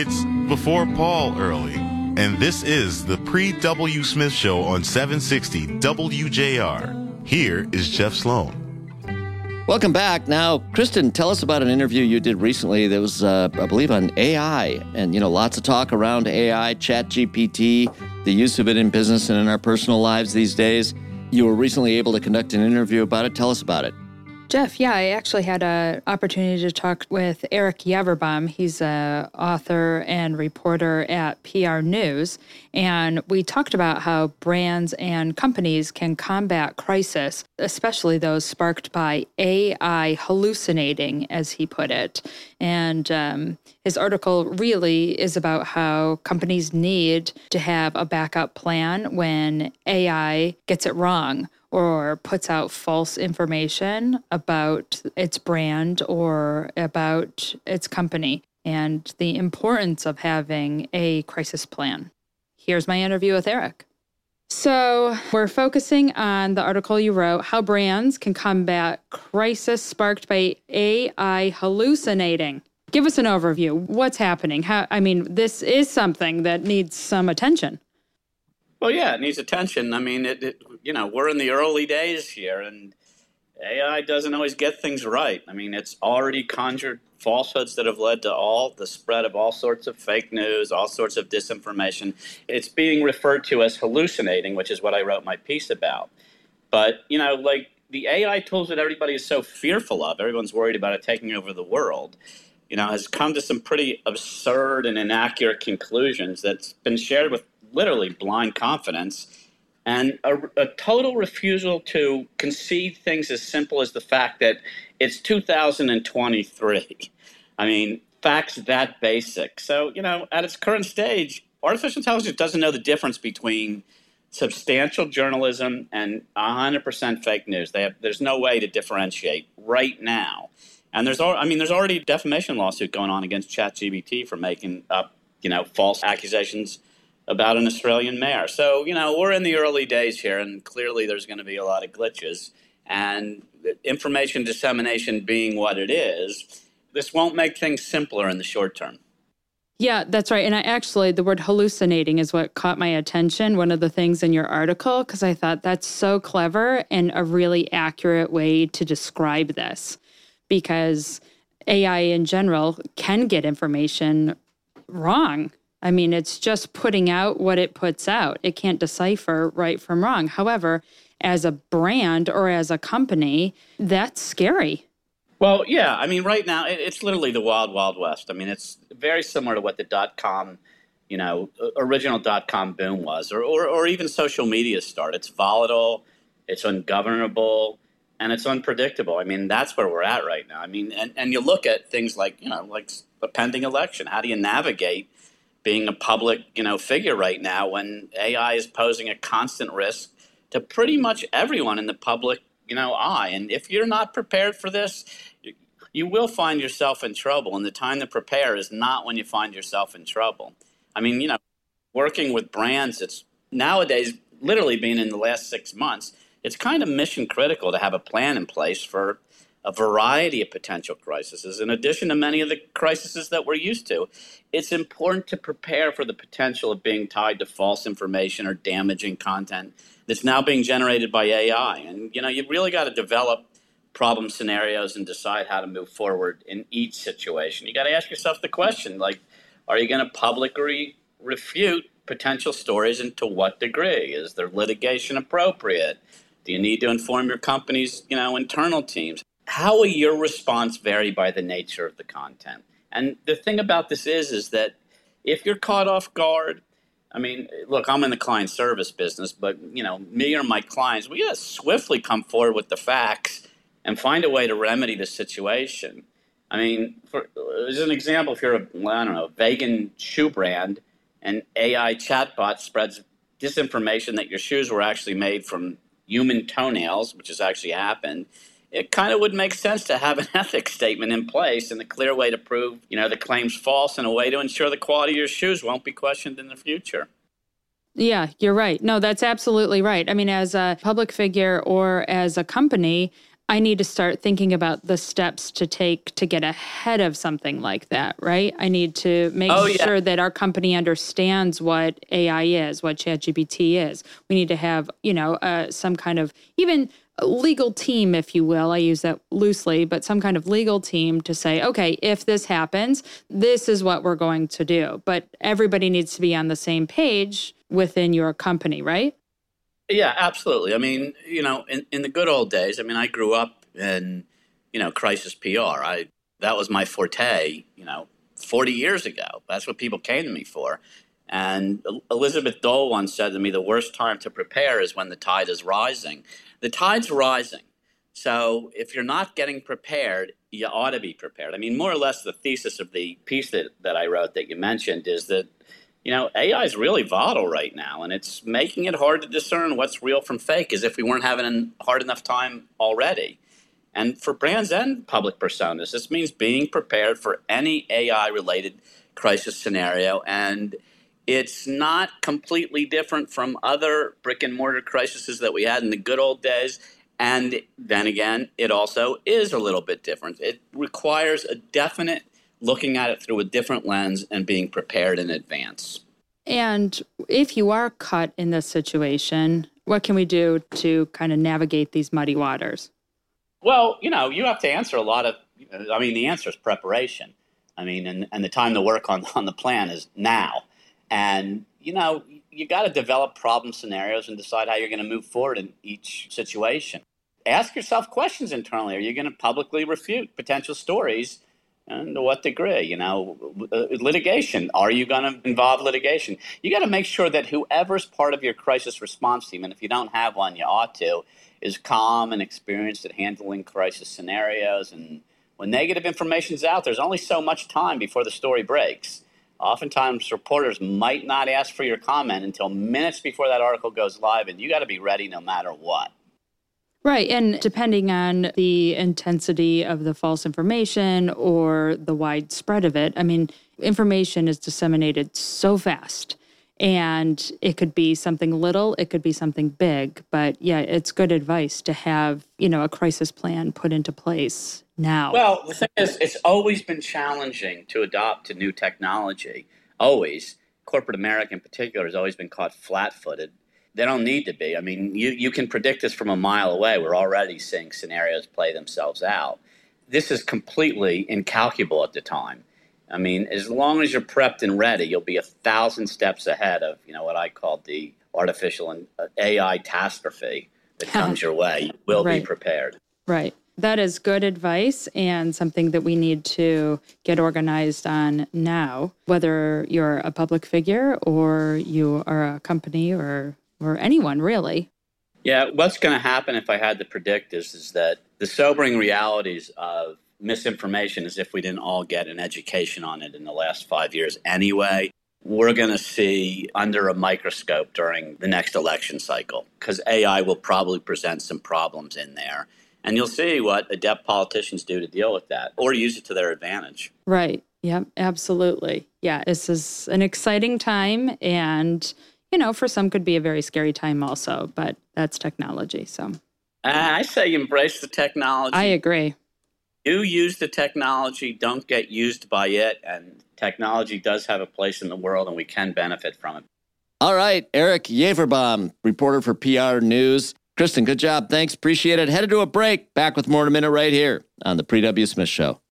It's before Paul early, and this is the Pre-W. Smith Show on 760 WJR. Here is Jeff Sloan. Welcome back. Now, Kristen, tell us about an interview you did recently that was, I believe, on AI. And, lots of talk around AI, ChatGPT, the use of it in business and in our personal lives these days. You were recently able to conduct an interview about it. Tell us about it. Jeff, I actually had an opportunity to talk with Eric Yaverbaum. He's an author and reporter at PR News, and we talked about how brands and companies can combat crisis, especially those sparked by AI hallucinating, as he put it. And his article really is about how companies need to have a backup plan when AI gets it wrong or puts out false information about its brand or about its company, and the importance of having a crisis plan. Here's my interview with Eric. So we're focusing on the article you wrote, How Brands Can Combat Crisis Sparked by AI Hallucinating. Give us an overview. What's happening? This is something that needs some attention. Well, yeah, it needs attention. We're in the early days here, and AI doesn't always get things right. It's already conjured falsehoods that have led to all the spread of all sorts of fake news, all sorts of disinformation. It's being referred to as hallucinating, which is what I wrote my piece about. But, the AI tools that everybody is so fearful of, everyone's worried about it taking over the world, has come to some pretty absurd and inaccurate conclusions that's been shared with literally blind confidence, and a total refusal to concede things as simple as the fact that it's 2023. Facts that basic. So, at its current stage, artificial intelligence doesn't know the difference between substantial journalism and 100% fake news. There's no way to differentiate right now. And there's already a defamation lawsuit going on against ChatGPT for making up, false accusations about an Australian mayor. So, we're in the early days here, and clearly there's going to be a lot of glitches. And information dissemination being what it is, this won't make things simpler in the short term. Yeah, that's right. And the word hallucinating is what caught my attention, one of the things in your article, because I thought that's so clever and a really accurate way to describe this, because AI in general can get information wrong. It's just putting out what it puts out. It can't decipher right from wrong. However, as a brand or as a company, that's scary. Well, yeah. Right now, it's literally the wild, wild west. It's very similar to what the .com, original .com boom was, or even social media start. It's volatile, it's ungovernable, and it's unpredictable. That's where we're at right now. And you look at things like the pending election. How do you navigate being a public, figure right now when AI is posing a constant risk to pretty much everyone in the public, eye? And if you're not prepared for this, you will find yourself in trouble. And the time to prepare is not when you find yourself in trouble. Working with brands, it's nowadays, literally being in the last 6 months, it's kind of mission critical to have a plan in place for a variety of potential crises. In addition to many of the crises that we're used to, it's important to prepare for the potential of being tied to false information or damaging content that's now being generated by AI. And, you've really got to develop problem scenarios and decide how to move forward in each situation. You got to ask yourself the question, are you going to publicly refute potential stories, and to what degree? Is there litigation appropriate? Do you need to inform your company's, internal teams? How will your response vary by the nature of the content? And the thing about this is that if you're caught off guard, look, I'm in the client service business, but, me or my clients, we got to swiftly come forward with the facts and find a way to remedy the situation. As an example, if you're a vegan shoe brand and AI chatbot spreads disinformation that your shoes were actually made from human toenails, which has actually happened, it kind of would make sense to have an ethics statement in place and a clear way to prove, the claim's false, and a way to ensure the quality of your shoes won't be questioned in the future. Yeah, you're right. No, that's absolutely right. As a public figure or as a company, I need to start thinking about the steps to take to get ahead of something like that, right? I need to make sure that our company understands what AI is, what ChatGPT is. We need to have, some kind of even a legal team, if you will. I use that loosely, but some kind of legal team to say, okay, if this happens, this is what we're going to do. But everybody needs to be on the same page within your company, right? Yeah, absolutely. I mean, in the good old days, I grew up in, crisis PR. That was my forte, 40 years ago. That's what people came to me for. And Elizabeth Dole once said to me, the worst time to prepare is when the tide is rising. The tide's rising. So if you're not getting prepared, you ought to be prepared. More or less the thesis of the piece that I wrote that you mentioned is that AI is really volatile right now, and it's making it hard to discern what's real from fake, as if we weren't having a hard enough time already. And for brands and public personas, this means being prepared for any AI-related crisis scenario. And it's not completely different from other brick-and-mortar crises that we had in the good old days. And then again, it also is a little bit different. It requires a definite looking at it through a different lens and being prepared in advance. And if you are caught in this situation, what can we do to kind of navigate these muddy waters? Well, you have to answer a lot of, the answer is preparation. And the time to work on the plan is now. And, you got to develop problem scenarios and decide how you're going to move forward in each situation. Ask yourself questions internally. Are you going to publicly refute potential stories? And to what degree? Litigation. Are you going to involve litigation? You got to make sure that whoever's part of your crisis response team, and if you don't have one, you ought to, is calm and experienced at handling crisis scenarios. And when negative information's out, there's only so much time before the story breaks. Oftentimes, reporters might not ask for your comment until minutes before that article goes live, and you got to be ready no matter what. Right. And depending on the intensity of the false information or the widespread of it, information is disseminated so fast. And it could be something little, it could be something big. But yeah, it's good advice to have, a crisis plan put into place now. Well, the thing is, it's always been challenging to adopt to new technology. Always. Corporate America in particular has always been caught flat-footed. They don't need to be. You can predict this from a mile away. We're already seeing scenarios play themselves out. This is completely incalculable at the time. As long as you're prepped and ready, you'll be 1,000 steps ahead of, what I call the artificial and AI catastrophe that comes your way. You will be prepared. Right. That is good advice and something that we need to get organized on now, whether you're a public figure or you are a company or anyone, really. Yeah, what's going to happen, if I had to predict this, is that the sobering realities of misinformation, as if we didn't all get an education on it in the last 5 years anyway, we're going to see under a microscope during the next election cycle, because AI will probably present some problems in there. And you'll see what adept politicians do to deal with that or use it to their advantage. Right. Yep, absolutely. Yeah, this is an exciting time, and for some could be a very scary time also, but that's technology. So I say embrace the technology. I agree. You use the technology, don't get used by it, and technology does have a place in the world, and we can benefit from it. All right, Eric Yaverbaum, reporter for PR News. Kristen, good job. Thanks. Appreciate it. Headed to a break. Back with more in a minute right here on the Pre W. Smith Show.